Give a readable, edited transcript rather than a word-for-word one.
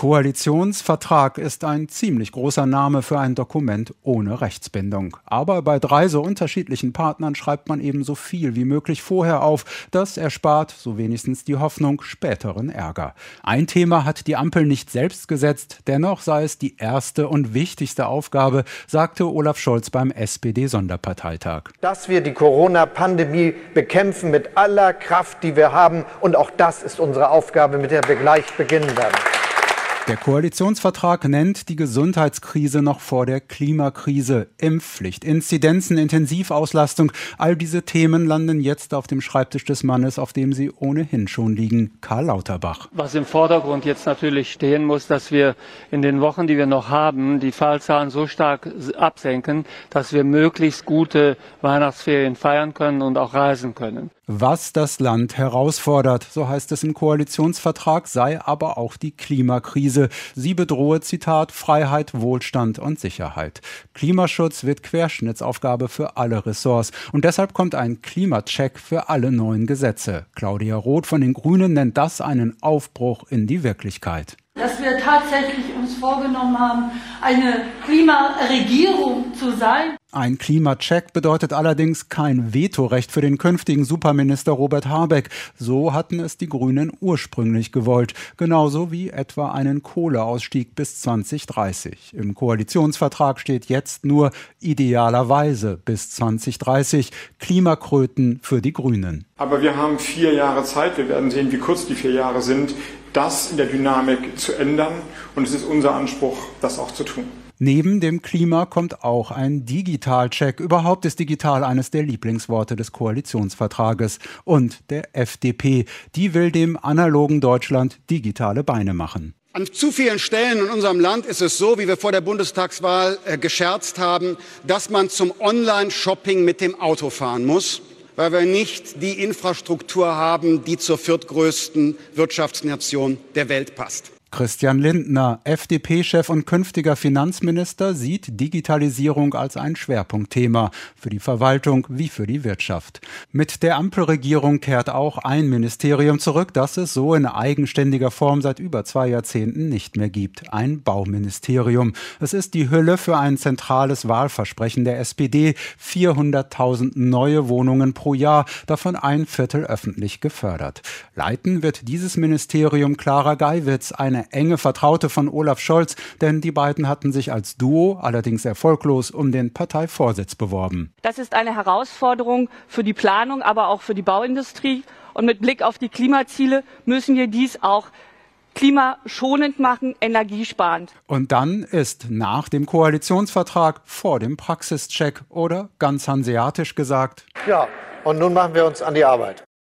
Koalitionsvertrag ist ein ziemlich großer Name für ein Dokument ohne Rechtsbindung. Aber bei 3 so unterschiedlichen Partnern schreibt man eben so viel wie möglich vorher auf. Das erspart, so wenigstens die Hoffnung, späteren Ärger. Ein Thema hat die Ampel nicht selbst gesetzt, dennoch sei es die erste und wichtigste Aufgabe, sagte Olaf Scholz beim SPD-Sonderparteitag. Dass wir die Corona-Pandemie bekämpfen mit aller Kraft, die wir haben. Und auch das ist unsere Aufgabe, mit der wir gleich beginnen werden. Der Koalitionsvertrag nennt die Gesundheitskrise noch vor der Klimakrise. Impfpflicht, Inzidenzen, Intensivauslastung, all diese Themen landen jetzt auf dem Schreibtisch des Mannes, auf dem sie ohnehin schon liegen, Karl Lauterbach. Was im Vordergrund jetzt natürlich stehen muss, dass wir in den Wochen, die wir noch haben, die Fallzahlen so stark absenken, dass wir möglichst gute Weihnachtsferien feiern können und auch reisen können. Was das Land herausfordert, so heißt es im Koalitionsvertrag, sei aber auch die Klimakrise. Sie bedrohe, Zitat, Freiheit, Wohlstand und Sicherheit. Klimaschutz wird Querschnittsaufgabe für alle Ressorts. Und deshalb kommt ein Klimacheck für alle neuen Gesetze. Claudia Roth von den Grünen nennt das einen Aufbruch in die Wirklichkeit. Dass wir tatsächlich uns vorgenommen haben, eine Klimaregierung zu sein. Ein Klimacheck bedeutet allerdings kein Vetorecht für den künftigen Superminister Robert Habeck. So hatten es die Grünen ursprünglich gewollt. Genauso wie etwa einen Kohleausstieg bis 2030. Im Koalitionsvertrag steht jetzt nur idealerweise bis 2030. Klimakröten für die Grünen. Aber wir haben 4 Jahre Zeit. Wir werden sehen, wie kurz die 4 Jahre sind, das in der Dynamik zu ändern. Und es ist unser Anspruch, das auch zu tun. Neben dem Klima kommt auch ein Digitalcheck. Überhaupt ist digital eines der Lieblingsworte des Koalitionsvertrages. Und der FDP, die will dem analogen Deutschland digitale Beine machen. An zu vielen Stellen in unserem Land ist es so, wie wir vor der Bundestagswahl gescherzt haben, dass man zum Online-Shopping mit dem Auto fahren muss, weil wir nicht die Infrastruktur haben, die zur viertgrößten Wirtschaftsnation der Welt passt. Christian Lindner, FDP-Chef und künftiger Finanzminister, sieht Digitalisierung als ein Schwerpunktthema für die Verwaltung wie für die Wirtschaft. Mit der Ampelregierung kehrt auch ein Ministerium zurück, das es so in eigenständiger Form seit über 2 Jahrzehnten nicht mehr gibt. Ein Bauministerium. Es ist die Hülle für ein zentrales Wahlversprechen der SPD. 400.000 neue Wohnungen pro Jahr, davon 1/4 öffentlich gefördert. Leiten wird dieses Ministerium Clara Geiwitz, eine enge Vertraute von Olaf Scholz, denn die beiden hatten sich als Duo, allerdings erfolglos, um den Parteivorsitz beworben. Das ist eine Herausforderung für die Planung, aber auch für die Bauindustrie. Und mit Blick auf die Klimaziele müssen wir dies auch klimaschonend machen, energiesparend. Und dann ist nach dem Koalitionsvertrag vor dem Praxischeck oder ganz hanseatisch gesagt: Ja, und nun machen wir uns an die Arbeit.